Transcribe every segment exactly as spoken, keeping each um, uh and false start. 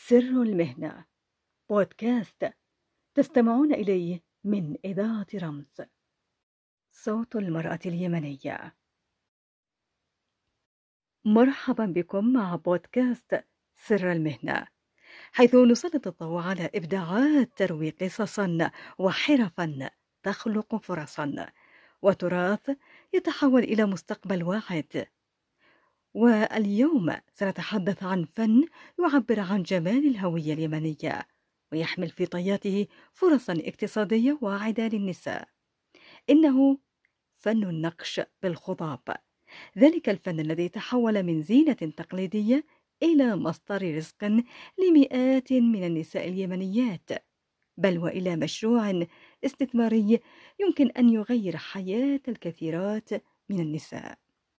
سر المهنة بودكاست تستمعون إليه من إذاعة رمز. صوت المرأة اليمنية. مرحبا بكم مع بودكاست سر المهنة، حيث نسلط الضوء على إبداعات تروي قصصا وحرفا تخلق فرصا وتراث يتحول إلى مستقبل واعد. واليوم سنتحدث عن فن يعبر عن جمال الهوية اليمنية ويحمل في طياته فرصا اقتصادية واعدة للنساء. إنه فن النقش بالخضاب، ذلك الفن الذي تحول من زينة تقليدية إلى مصدر رزق لمئات من النساء اليمنيات، بل وإلى مشروع استثماري يمكن أن يغير حياة الكثيرات من النساء.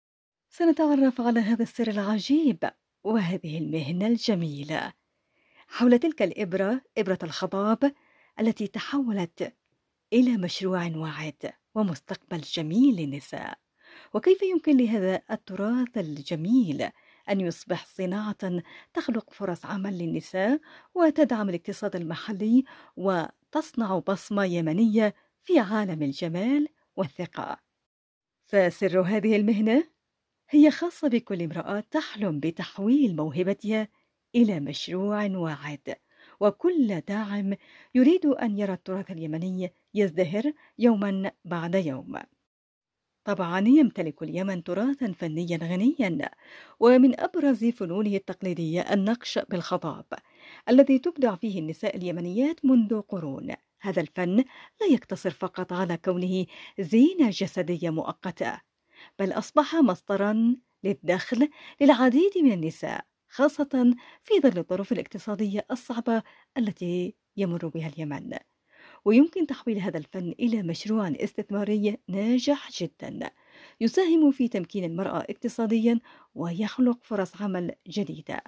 سنتعرف على هذا السر العجيب وهذه المهنة الجميلة، حول تلك الإبرة، إبرة الخضاب التي تحولت إلى مشروع واعد ومستقبل جميل للنساء، وكيف يمكن لهذا التراث الجميل أن يصبح صناعة تخلق فرص عمل للنساء وتدعم الاقتصاد المحلي وتصنع بصمة يمنية في عالم الجمال والثقة. فسر هذه المهنة هي خاصة بكل امرأة تحلم بتحويل موهبتها إلى مشروع واعد، وكل داعم يريد أن يرى التراث اليمني يزدهر يوما بعد يوم. طبعا يمتلك اليمن تراثا فنيا غنيا، ومن أبرز فنونه التقليدية النقش بالخضاب الذي تبدع فيه النساء اليمنيات منذ قرون. هذا الفن لا يقتصر فقط على كونه زينة جسدية مؤقتة، بل أصبح مصدرا للدخل للعديد من النساء، خاصة في ظل الظروف الاقتصادية الصعبة التي يمر بها اليمن. ويمكن تحويل هذا الفن إلى مشروع استثماري ناجح جدا يساهم في تمكين المرأة اقتصاديا ويخلق فرص عمل جديدة.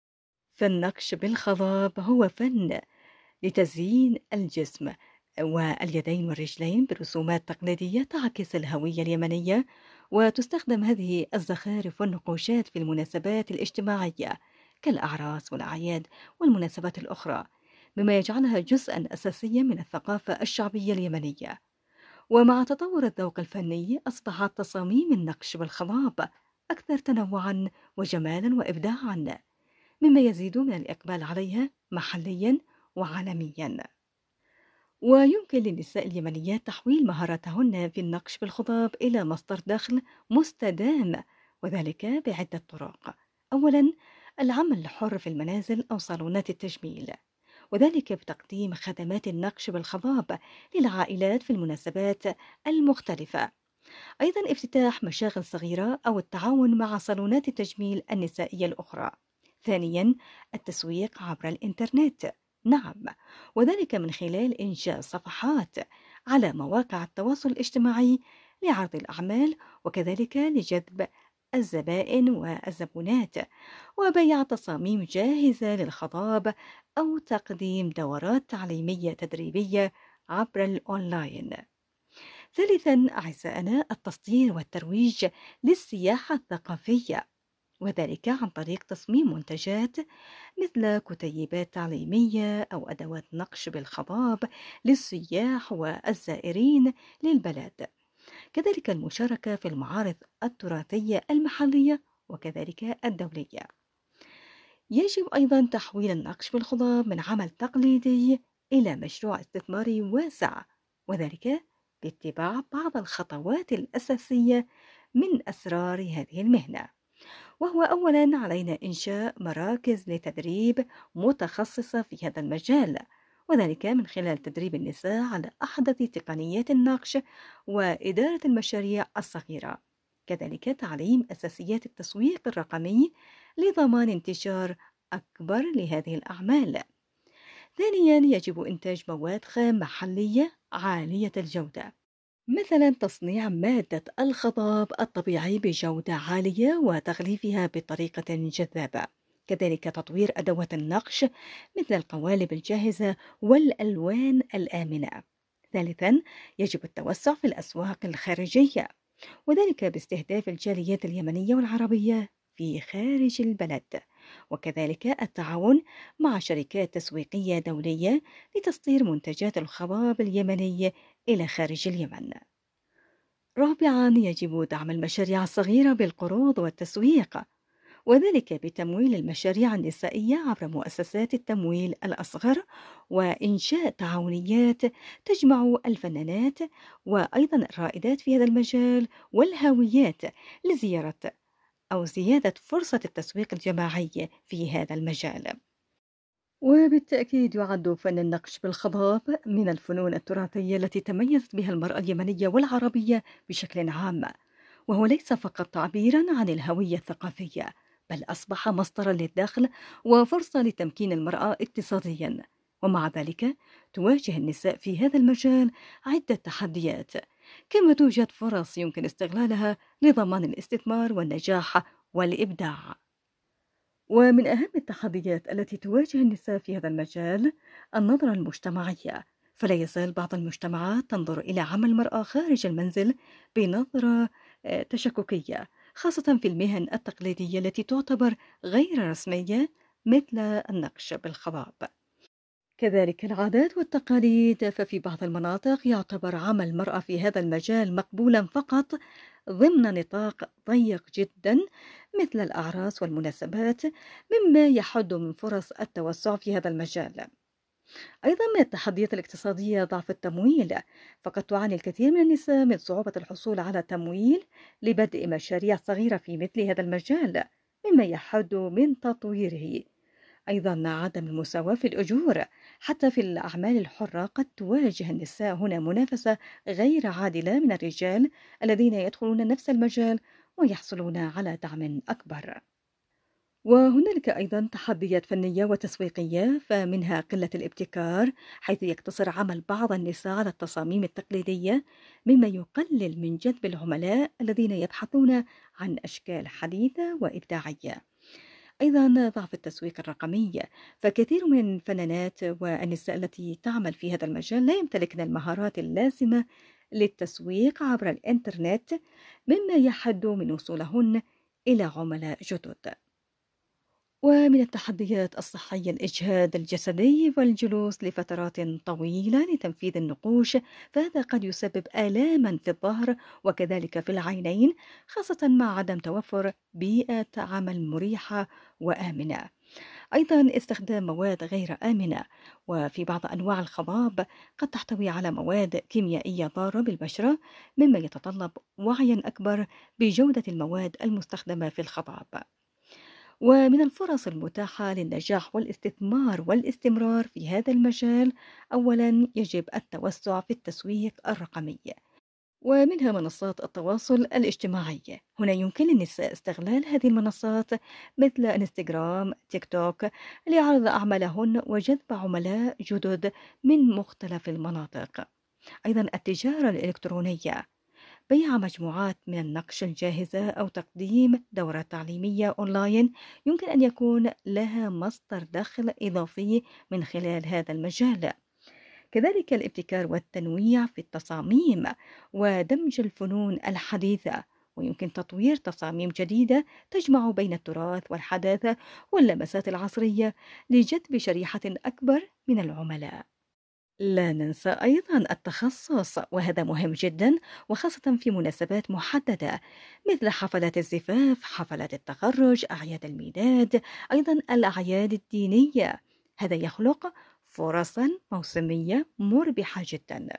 فالنقش بالخضاب هو فن لتزيين الجسم واليدين والرجلين برسومات تقليدية تعكس الهوية اليمنية، وتستخدم هذه الزخارف والنقوشات في المناسبات الاجتماعية كالأعراس والأعياد والمناسبات الأخرى، مما يجعلها جزءا أساسيا من الثقافة الشعبية اليمنية. ومع تطور الذوق الفني أصبحت تصاميم النقش بالخضاب أكثر تنوعا وجمالا وإبداعا، مما يزيد من الإقبال عليها محليا وعالميا. ويمكن للنساء اليمنيات تحويل مهاراتهن في النقش بالخضاب إلى مصدر دخل مستدام، وذلك بعدة طرق. أولا، العمل الحر في المنازل أو صالونات التجميل، وذلك بتقديم خدمات النقش بالخضاب للعائلات في المناسبات المختلفة. أيضا افتتاح مشاغل صغيرة أو التعاون مع صالونات التجميل النسائية الأخرى. ثانيا، التسويق عبر الإنترنت، نعم، وذلك من خلال إنشاء صفحات على مواقع التواصل الاجتماعي لعرض الأعمال، وكذلك لجذب الزبائن والزبونات، وبيع تصاميم جاهزة للخضاب أو تقديم دورات تعليمية تدريبية عبر الأونلاين. ثالثا أعزائنا، التصدير والترويج للسياحة الثقافية، وذلك عن طريق تصميم منتجات مثل كتيبات تعليمية أو أدوات نقش بالخضاب للسياح والزائرين للبلد، كذلك المشاركة في المعارض التراثية المحلية وكذلك الدولية. يجب أيضا تحويل النقش بالخضاب من عمل تقليدي إلى مشروع استثماري واسع، وذلك باتباع بعض الخطوات الأساسية من أسرار هذه المهنة. وهو أولا علينا إنشاء مراكز لتدريب متخصصة في هذا المجال، وذلك من خلال تدريب النساء على أحدث تقنيات النقش وإدارة المشاريع الصغيرة، كذلك تعليم أساسيات التسويق الرقمي لضمان انتشار أكبر لهذه الأعمال. ثانيا، يجب إنتاج مواد خام محلية عالية الجودة، مثلا تصنيع مادة الخضاب الطبيعي بجودة عالية وتغليفها بطريقة جذابة، كذلك تطوير أدوات النقش مثل القوالب الجاهزة والألوان الآمنة. ثالثا، يجب التوسع في الأسواق الخارجية، وذلك باستهداف الجاليات اليمنية والعربية في خارج البلد، وكذلك التعاون مع شركات تسويقية دولية لتصدير منتجات الخضاب اليمني إلى خارج اليمن. رابعا، يجب دعم المشاريع الصغيرة بالقروض والتسويق، وذلك بتمويل المشاريع النسائية عبر مؤسسات التمويل الأصغر، وإنشاء تعاونيات تجمع الفنانات وأيضا الرائدات في هذا المجال والهاويات لزيارة أو زيادة فرصة التسويق الجماعي في هذا المجال. وبالتأكيد يعد فن النقش بالخضاب من الفنون التراثية التي تميزت بها المرأة اليمنية والعربية بشكل عام، وهو ليس فقط تعبيرا عن الهوية الثقافية، بل أصبح مصدرا للدخل وفرصة لتمكين المرأة اقتصاديا. ومع ذلك تواجه النساء في هذا المجال عدة تحديات، كما توجد فرص يمكن استغلالها لضمان الاستثمار والنجاح والإبداع. ومن أهم التحديات التي تواجه النساء في هذا المجال النظرة المجتمعية، فلا يزال بعض المجتمعات تنظر إلى عمل المرأة خارج المنزل بنظرة آه، تشككية، خاصة في المهن التقليدية التي تعتبر غير رسمية مثل النقش بالخضاب. كذلك العادات والتقاليد، ففي بعض المناطق يعتبر عمل المرأة في هذا المجال مقبولا فقط ضمن نطاق ضيق جدا مثل الأعراس والمناسبات، مما يحد من فرص التوسع في هذا المجال. أيضا من التحديات الاقتصادية ضعف التمويل، فقد تعاني الكثير من النساء من صعوبة الحصول على تمويل لبدء مشاريع صغيرة في مثل هذا المجال، مما يحد من تطويره. أيضا عدم المساواة في الأجور، حتى في الأعمال الحرة قد تواجه النساء هنا منافسة غير عادلة من الرجال الذين يدخلون نفس المجال ويحصلون على دعم أكبر. وهنالك أيضا تحديات فنية وتسويقية، فمنها قلة الابتكار، حيث يقتصر عمل بعض النساء على التصاميم التقليدية، مما يقلل من جذب العملاء الذين يبحثون عن أشكال حديثة وإبداعية. أيضا ضعف التسويق الرقمي، فكثير من الفنانات والنساء التي تعمل في هذا المجال لا يمتلكن المهارات اللازمة للتسويق عبر الإنترنت، مما يحد من وصولهن إلى عملاء جدد. ومن التحديات الصحية الإجهاد الجسدي والجلوس لفترات طويلة لتنفيذ النقوش، فهذا قد يسبب آلاما في الظهر وكذلك في العينين، خاصة مع عدم توفر بيئة عمل مريحة وآمنة. أيضا استخدام مواد غير آمنة، وفي بعض أنواع الخضاب قد تحتوي على مواد كيميائية ضارة بالبشرة، مما يتطلب وعيا أكبر بجودة المواد المستخدمة في الخضاب. ومن الفرص المتاحة للنجاح والاستثمار والاستمرار في هذا المجال، أولا يجب التوسع في التسويق الرقمي، ومنها منصات التواصل الاجتماعي. هنا يمكن للنساء استغلال هذه المنصات مثل انستغرام، تيك توك لعرض أعمالهن وجذب عملاء جدد من مختلف المناطق. أيضا التجارة الإلكترونية، بيع مجموعات من النقش الجاهزة أو تقديم دورات تعليمية أونلاين يمكن أن يكون لها مصدر دخل إضافي من خلال هذا المجال. كذلك الابتكار والتنويع في التصاميم ودمج الفنون الحديثة، ويمكن تطوير تصاميم جديدة تجمع بين التراث والحداثة واللمسات العصرية لجذب شريحة أكبر من العملاء. لا ننسى أيضا التخصص، وهذا مهم جدا، وخاصة في مناسبات محددة مثل حفلات الزفاف، حفلات التخرج، أعياد الميلاد، أيضا الأعياد الدينية. هذا يخلق فرصا موسمية مربحة جدا.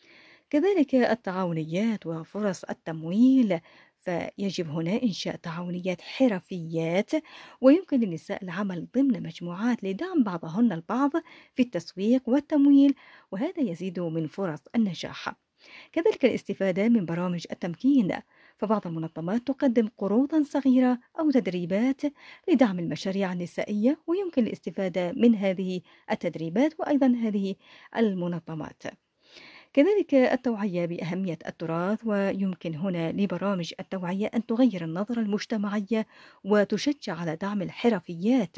كذلك التعاونيات وفرص التمويل، فيجب هنا إنشاء تعاونيات حرفيات، ويمكن للنساء العمل ضمن مجموعات لدعم بعضهن البعض في التسويق والتمويل، وهذا يزيد من فرص النجاح. كذلك الاستفادة من برامج التمكين، فبعض المنظمات تقدم قروضا صغيرة أو تدريبات لدعم المشاريع النسائية، ويمكن الاستفادة من هذه التدريبات وأيضا هذه المنظمات. كذلك التوعية بأهمية التراث، ويمكن هنا لبرامج التوعية أن تغير النظرة المجتمعية وتشجع على دعم الحرفيات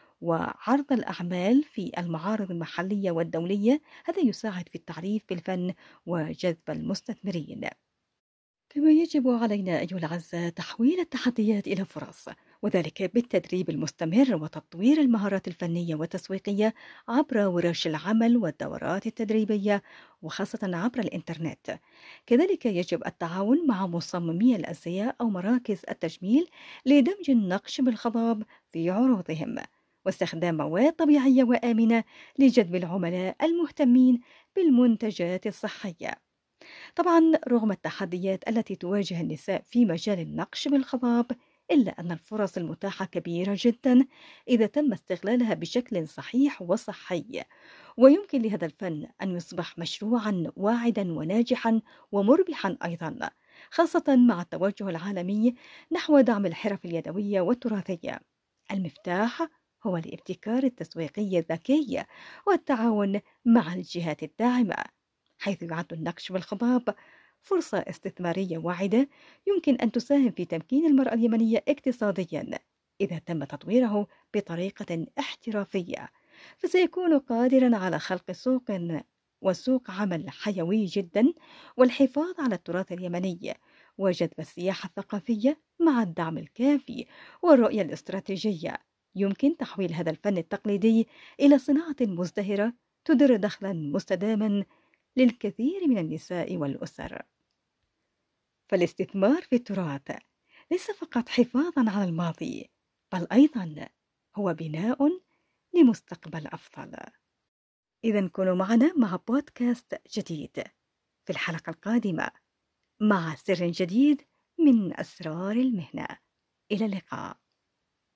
وعرض الأعمال في المعارض المحلية والدولية. هذا يساعد في التعريف بالفن وجذب المستثمرين. كما يجب علينا أيها الأعزاء تحويل التحديات إلى فرص، وذلك بالتدريب المستمر وتطوير المهارات الفنية والتسويقية عبر ورش العمل والدورات التدريبية، وخاصة عبر الإنترنت. كذلك يجب التعاون مع مصممي الأزياء أو مراكز التجميل لدمج النقش بالخضاب في عروضهم، واستخدام مواد طبيعية وآمنة لجذب العملاء المهتمين بالمنتجات الصحية. طبعا رغم التحديات التي تواجه النساء في مجال النقش بالخضاب، إلا أن الفرص المتاحة كبيرة جدا إذا تم استغلالها بشكل صحيح وصحي، ويمكن لهذا الفن أن يصبح مشروعا واعدا وناجحا ومربحا أيضا، خاصة مع التوجه العالمي نحو دعم الحرف اليدوية والتراثية. المفتاح هو الابتكار التسويقي الذكي والتعاون مع الجهات الداعمة، حيث يعد النقش بالخضاب فرصة استثمارية واعدة يمكن أن تساهم في تمكين المرأة اليمنية اقتصاديا. إذا تم تطويره بطريقة احترافية، فسيكون قادرا على خلق سوق وسوق عمل حيوي جدا، والحفاظ على التراث اليمني، وجذب السياحة الثقافية مع الدعم الكافي والرؤية الاستراتيجية. يمكن تحويل هذا الفن التقليدي إلى صناعة مزدهرة تدر دخلا مستداما للكثير من النساء والأسر. فالاستثمار في التراث ليس فقط حفاظا على الماضي، بل أيضا هو بناء لمستقبل أفضل. إذا كونوا معنا مع بودكاست جديد في الحلقة القادمة مع سر جديد من أسرار المهنة. إلى اللقاء.